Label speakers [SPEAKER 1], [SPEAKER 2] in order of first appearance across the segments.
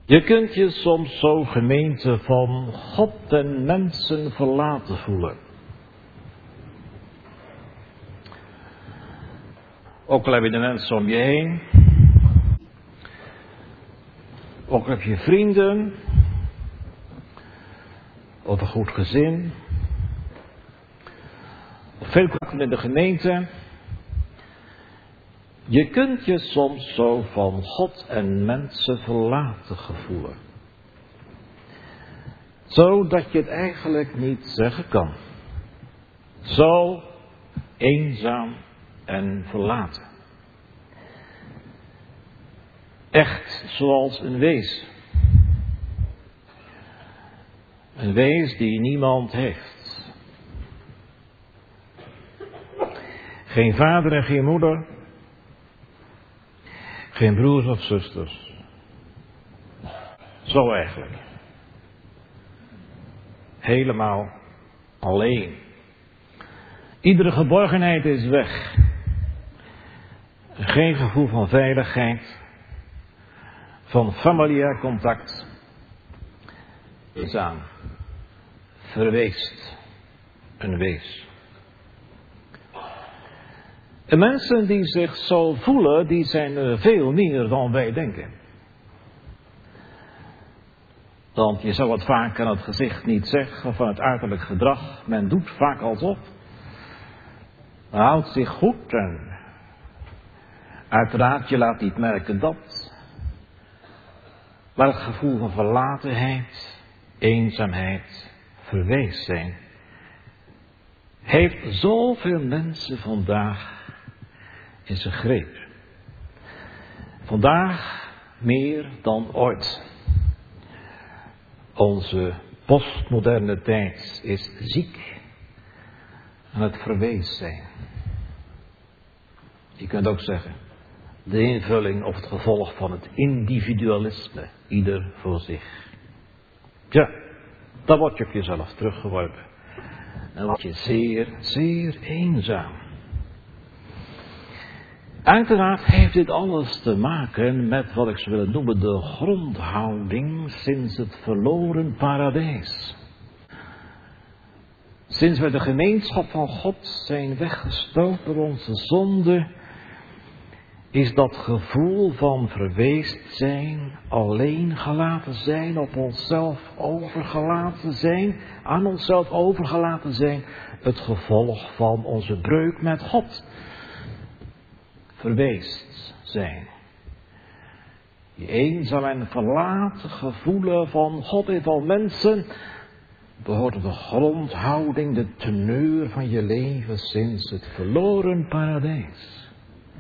[SPEAKER 1] Je kunt je soms zo, gemeente, van God en mensen verlaten voelen. Ook al heb je de mensen om je heen. Ook al heb je vrienden. Of een goed gezin. Of veel contact in de gemeente. Je kunt je soms zo van God en mensen verlaten gevoelen. Zodat je het eigenlijk niet zeggen kan. Zo eenzaam en verlaten. Echt zoals een wees. Een wees die niemand heeft. Geen vader en geen moeder. Geen broers of zusters. Zo eigenlijk. Helemaal alleen. Iedere geborgenheid is weg. Geen gevoel van veiligheid. Van familiair contact. Is aan. Verweest. Een wees. De mensen die zich zo voelen, die zijn er veel meer dan wij denken. Want je zou het vaak aan het gezicht niet zeggen, van het uiterlijk gedrag. Men doet vaak alsof. Men houdt zich goed en uiteraard je laat niet merken dat. Maar het gevoel van verlatenheid, eenzaamheid, verweest zijn, heeft zoveel mensen vandaag in zijn greep. Vandaag meer dan ooit. Onze postmoderne tijd is ziek aan het verweest zijn. Je kunt ook zeggen, de invulling of het gevolg van het individualisme, ieder voor zich. Ja, dan word je op jezelf teruggeworpen. En word je zeer, zeer eenzaam. Uiteraard heeft dit alles te maken met wat ik zou willen noemen de grondhouding sinds het verloren paradijs. Sinds we de gemeenschap van God zijn weggestoten door onze zonde, is dat gevoel van verweest zijn, alleen gelaten zijn, op onszelf overgelaten zijn, aan onszelf overgelaten zijn, het gevolg van onze breuk met God. Verweest zijn. Je eenzaam en verlaten gevoelen van God en van mensen behoort tot de grondhouding, de teneur van je leven sinds het verloren paradijs.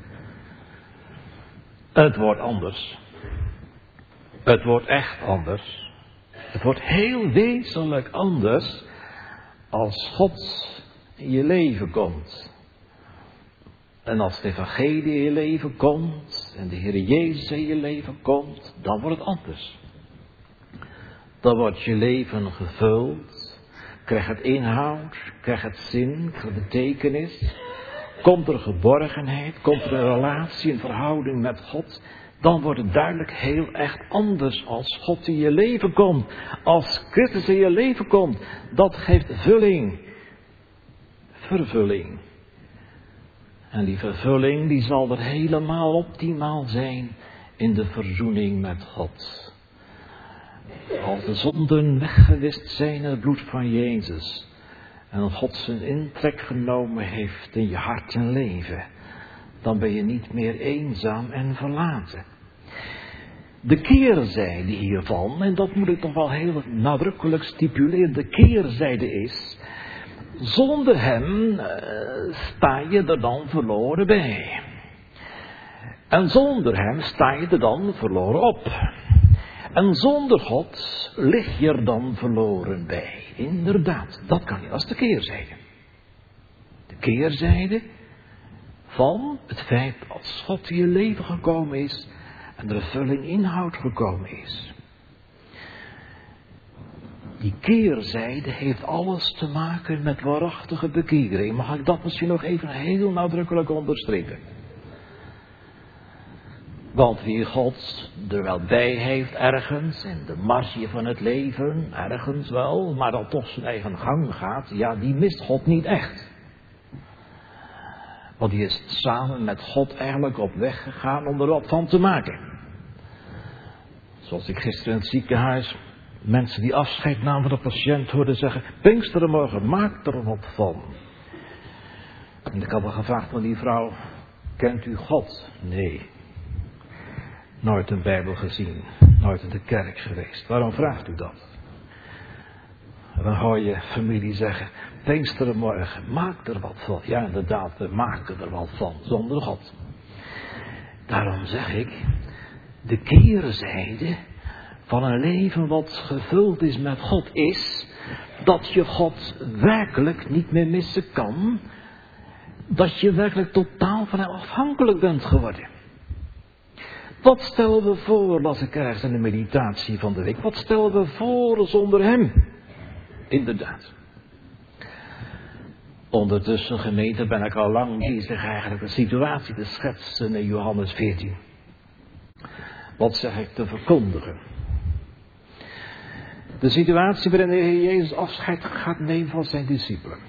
[SPEAKER 1] Het wordt anders. Het wordt echt anders. Het wordt heel wezenlijk anders als God in je leven komt. En als het evangelie in je leven komt en de Heer Jezus in je leven komt, dan wordt het anders. Dan wordt je leven gevuld, krijgt het inhoud, krijgt het zin, krijgt het betekenis. Komt er geborgenheid, komt er een relatie, een verhouding met God, dan wordt het duidelijk heel echt anders als God in je leven komt. Als Christus in je leven komt, dat geeft vulling, vervulling. En die vervulling die zal er helemaal optimaal zijn in de verzoening met God. Als de zonden weggewist zijn in het bloed van Jezus. En God zijn intrek genomen heeft in je hart en leven. Dan ben je niet meer eenzaam en verlaten. De keerzijde hiervan, en dat moet ik nog wel heel nadrukkelijk stipuleren. De keerzijde is, zonder hem sta je er dan verloren bij. En zonder hem sta je er dan verloren op. En zonder God lig je er dan verloren bij. Inderdaad, dat kan niet. Dat is de keerzijde. De keerzijde van het feit als God in je leven gekomen is en de vervulling inhoud gekomen is. Die keerzijde heeft alles te maken met waarachtige bekering. Mag ik dat misschien nog even heel nadrukkelijk onderstrepen? Want wie God er wel bij heeft ergens, in de marge van het leven, ergens wel, maar dan toch zijn eigen gang gaat, ja, die mist God niet echt. Want die is samen met God eigenlijk op weg gegaan om er wat van te maken. Zoals ik gisteren in het ziekenhuis mensen die afscheid namen van de patiënt hoorde zeggen, Pinksterenmorgen, maak er wat van. En ik had al gevraagd aan die vrouw, kent u God? Nee. Nooit een Bijbel gezien, nooit in de kerk geweest. Waarom vraagt u dat? En dan hoor je familie zeggen, Pinksterenmorgen, maak er wat van. Ja, inderdaad, we maken er wat van, zonder God. Daarom zeg ik, de keerzijde van een leven wat gevuld is met God is, dat je God werkelijk niet meer missen kan, dat je werkelijk totaal van hem afhankelijk bent geworden. Wat stellen we voor, las ik ergens in de meditatie van de week, wat stellen we voor zonder hem? Inderdaad. Ondertussen, gemeente, ben ik al lang bezig eigenlijk de situatie te schetsen in Johannes 14. Wat zeg ik te verkondigen? De situatie waarin de Heer Jezus afscheid gaat nemen van zijn discipelen.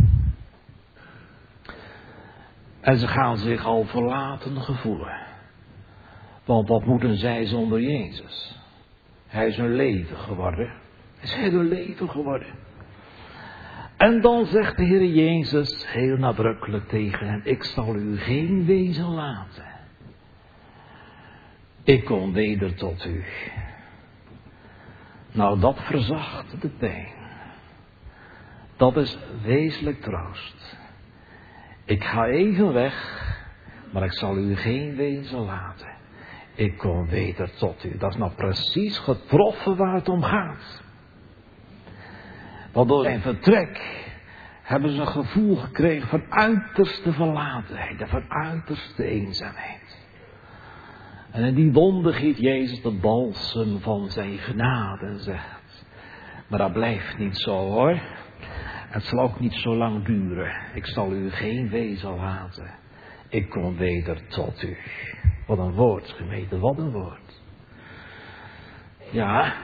[SPEAKER 1] En ze gaan zich al verlaten gevoelen. Want wat moeten zij zonder Jezus? Hij is hun leven geworden. Hij is heel hun leven geworden. En dan zegt de Heer Jezus heel nadrukkelijk tegen hen, ik zal u geen wezen laten. Ik kom weder tot u. Nou, dat verzacht de pijn. Dat is wezenlijk troost. Ik ga even weg, maar ik zal u geen wezen laten. Ik kom weder tot u. Dat is nou precies getroffen waar het om gaat. Want door zijn vertrek hebben ze een gevoel gekregen van uiterste verlatenheid en van uiterste eenzaamheid. En in die wonden giet Jezus de balsem van zijn genade en zegt, maar dat blijft niet zo hoor. Het zal ook niet zo lang duren. Ik zal u geen wezen laten. Ik kom weder tot u. Wat een woord, gemeente, wat een woord. Ja,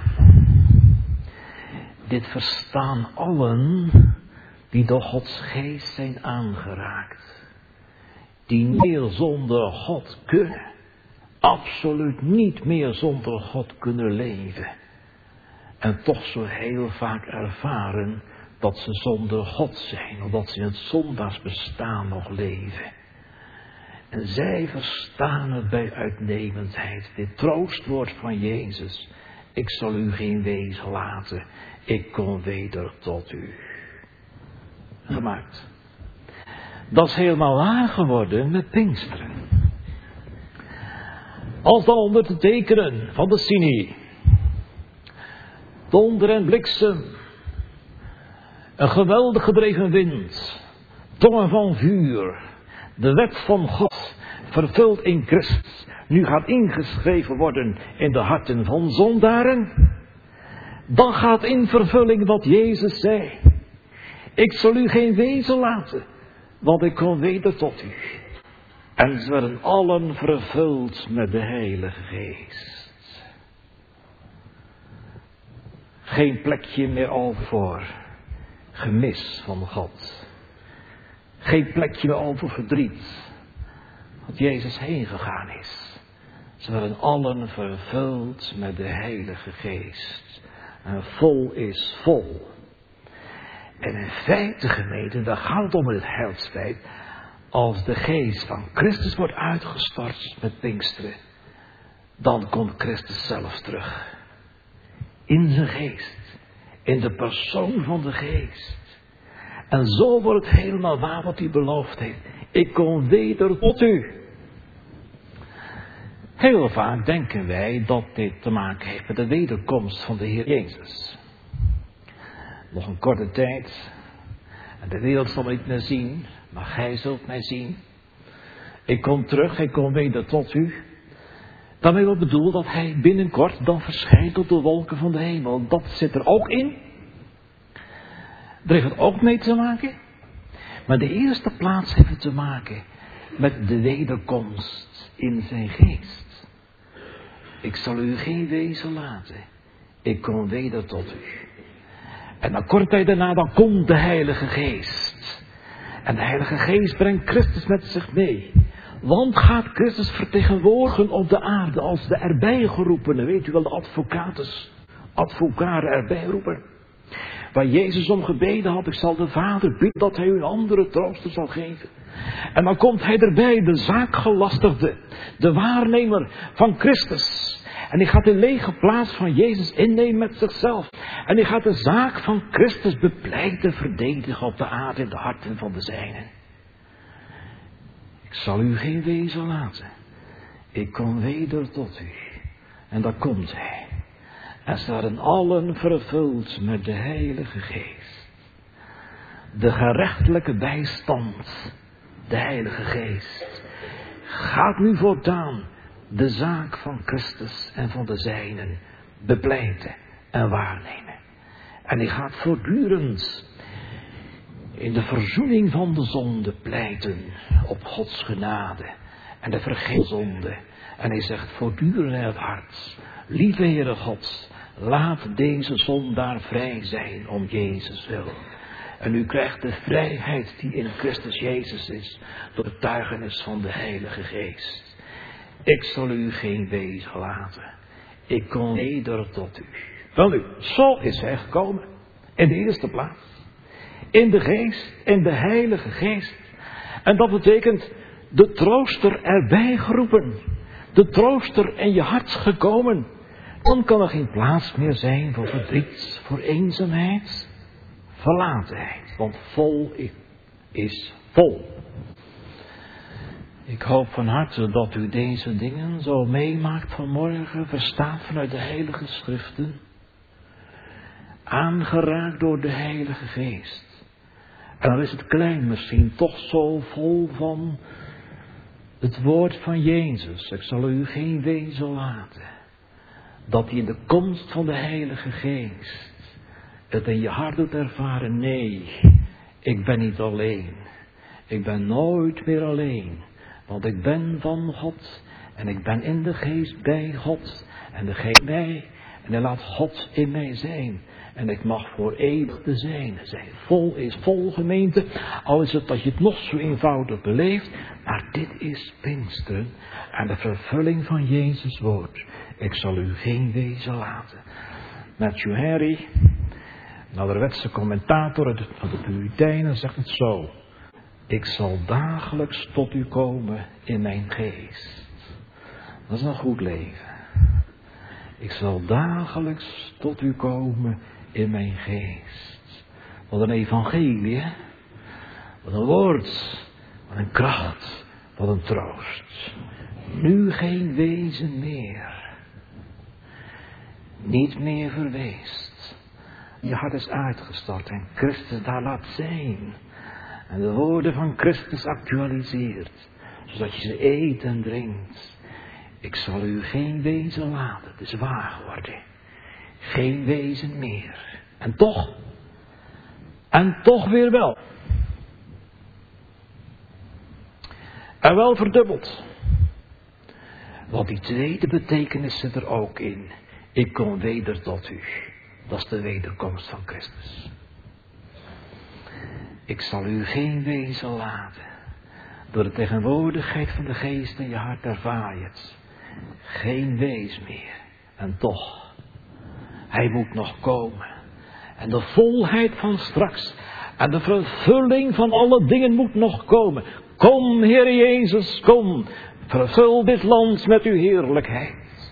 [SPEAKER 1] dit verstaan allen die door Gods geest zijn aangeraakt. Die niet meer zonder God kunnen. Absoluut niet meer zonder God kunnen leven. En toch zo heel vaak ervaren dat ze zonder God zijn. Omdat ze in het zondaarsbestaan nog leven. En zij verstaan het bij uitnemendheid. Dit troostwoord van Jezus. Ik zal u geen wezen laten. Ik kom weder tot u. Gemaakt. Dat is helemaal waar geworden met Pinksteren. Als dan onder te tekenen van de Sinai. Donder en bliksem. Een geweldig gedreven wind. Tongen van vuur. De wet van God. Vervuld in Christus. Nu gaat ingeschreven worden in de harten van zondaren. Dan gaat in vervulling wat Jezus zei. Ik zal u geen wezen laten. Want ik kom weder tot u. En ze werden allen vervuld met de Heilige Geest. Geen plekje meer over voor gemis van God. Geen plekje meer over verdriet. Dat Jezus heen gegaan is. Ze werden allen vervuld met de Heilige Geest. En vol is vol. En in feite, gemeente, daar gaat het om in het heilsfeit. Als de geest van Christus wordt uitgestort met Pinksteren, dan komt Christus zelf terug. In zijn geest. In de persoon van de geest. En zo wordt het helemaal waar wat hij beloofd heeft. Ik kom weder tot u. Heel vaak denken wij dat dit te maken heeft met de wederkomst van de Heer Jezus. Nog een korte tijd. En de wereld zal mij niet meer zien. Maar gij zult mij zien. Ik kom terug, ik kom weder tot u. Daarmee wil bedoel dat hij binnenkort dan verschijnt op de wolken van de hemel. Dat zit er ook in. Daar heeft het ook mee te maken. Maar de eerste plaats heeft het te maken met de wederkomst in zijn geest. Ik zal u geen wezen laten. Ik kom weder tot u. En dan kort tijd daarna, dan komt de Heilige Geest. En de Heilige Geest brengt Christus met zich mee. Want gaat Christus vertegenwoordigen op de aarde als de erbij geroepene. Weet u wel, de advocaren erbij roepen. Waar Jezus om gebeden had, ik zal de Vader bidden dat hij u een andere trooster zal geven. En dan komt hij erbij, de zaakgelastigde, de waarnemer van Christus. En hij gaat de lege plaats van Jezus innemen met zichzelf. En hij gaat de zaak van Christus bepleiten, verdedigen op de aarde in de harten van de zijnen. Ik zal u geen wezen laten. Ik kom weder tot u. En daar komt hij. En ze waren allen vervuld met de Heilige Geest. De gerechtelijke bijstand, de Heilige Geest, gaat nu voortaan de zaak van Christus en van de zijnen bepleiten en waarnemen. En hij gaat voortdurend in de verzoening van de zonde pleiten op Gods genade en de vergeving zonde. En hij zegt voortdurend in het hart, lieve Heere God, laat deze zondaar vrij zijn om Jezus wil. En u krijgt de vrijheid die in Christus Jezus is, door de getuigenis van de Heilige Geest. Ik zal u geen wezen laten. Ik kom weder tot u. Wel nu, zo is hij gekomen. In de eerste plaats. In de Geest, in de Heilige Geest. En dat betekent de trooster erbij geroepen. De trooster in je hart gekomen. Dan kan er geen plaats meer zijn voor verdriet, voor eenzaamheid, verlatenheid. Want vol is vol. Ik hoop van harte dat u deze dingen zo meemaakt vanmorgen, verstaat vanuit de Heilige Schriften, aangeraakt door de Heilige Geest. En dan is het klein misschien toch zo vol van het woord van Jezus. Ik zal u geen wezen laten. Dat hij in de komst van de Heilige Geest het in je hart doet ervaren. Nee, ik ben niet alleen. Ik ben nooit meer alleen. Want ik ben van God en ik ben in de Geest bij God. En de Geest mij en hij laat God in mij zijn. En ik mag voor eeuwig de zijne zijn. Vol is vol, gemeente. Al is het dat je het nog zo eenvoudig beleeft. Maar dit is Pinksteren en de vervulling van Jezus woord. Ik zal u geen wezen laten. Matthew Henry, een ouderwetse commentator van de Puritijnen, zegt het zo. Ik zal dagelijks tot u komen in mijn geest. Dat is een goed leven. Ik zal dagelijks tot u komen in mijn geest. Wat een evangelie, hè? Wat een woord, wat een kracht, wat een troost. Nu geen wezen meer. Niet meer verweest. Je hart is uitgestort en Christus daar laat zijn. En de woorden van Christus actualiseert. Zodat je ze eet en drinkt. Ik zal u geen wezen laten. Het is waar geworden. Geen wezen meer. En toch weer wel. En wel verdubbeld. Want die tweede betekenis zit er ook in. Ik kom weder tot u. Dat is de wederkomst van Christus. Ik zal u geen wezen laten. Door de tegenwoordigheid van de Geest in je hart ervaar je het. Geen wees meer. En toch, hij moet nog komen. En de volheid van straks. En de vervulling van alle dingen moet nog komen. Kom, Heer Jezus, kom. Vervul dit land met uw heerlijkheid.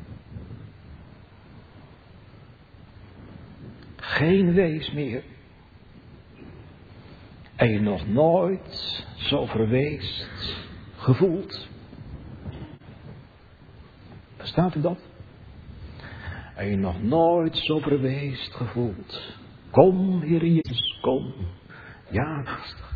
[SPEAKER 1] Geen wees meer. En je nog nooit zo verweest gevoeld. Verstaat u dat? En je nog nooit zo verweest gevoeld. Kom, Heer Jezus, kom. Ja, gastig.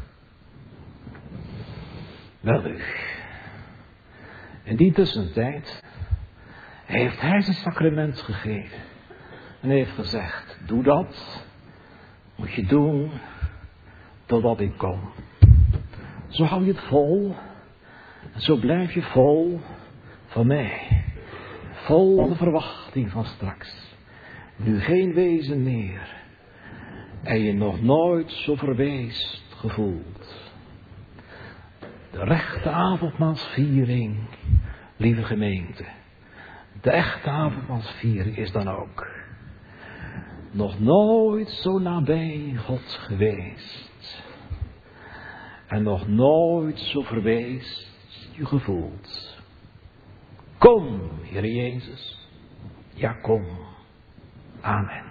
[SPEAKER 1] Wel u. In die tussentijd heeft hij zijn sacrament gegeven. En heeft gezegd, doe dat. Moet je doen. Totdat ik kom. Zo hou je het vol. En zo blijf je vol van mij. vol de verwachting van straks, nu geen wezen meer, en je nog nooit zo verweest gevoeld. De rechte avondmaalsviering, lieve gemeente, de echte avondmaalsviering is dan ook nog nooit zo nabij God geweest. En nog nooit zo verweest je gevoeld. Kom, Heer Jezus. Ja, kom. Amen.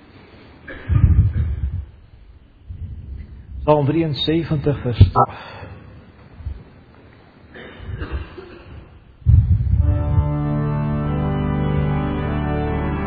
[SPEAKER 1] Psalm 73, vers 12.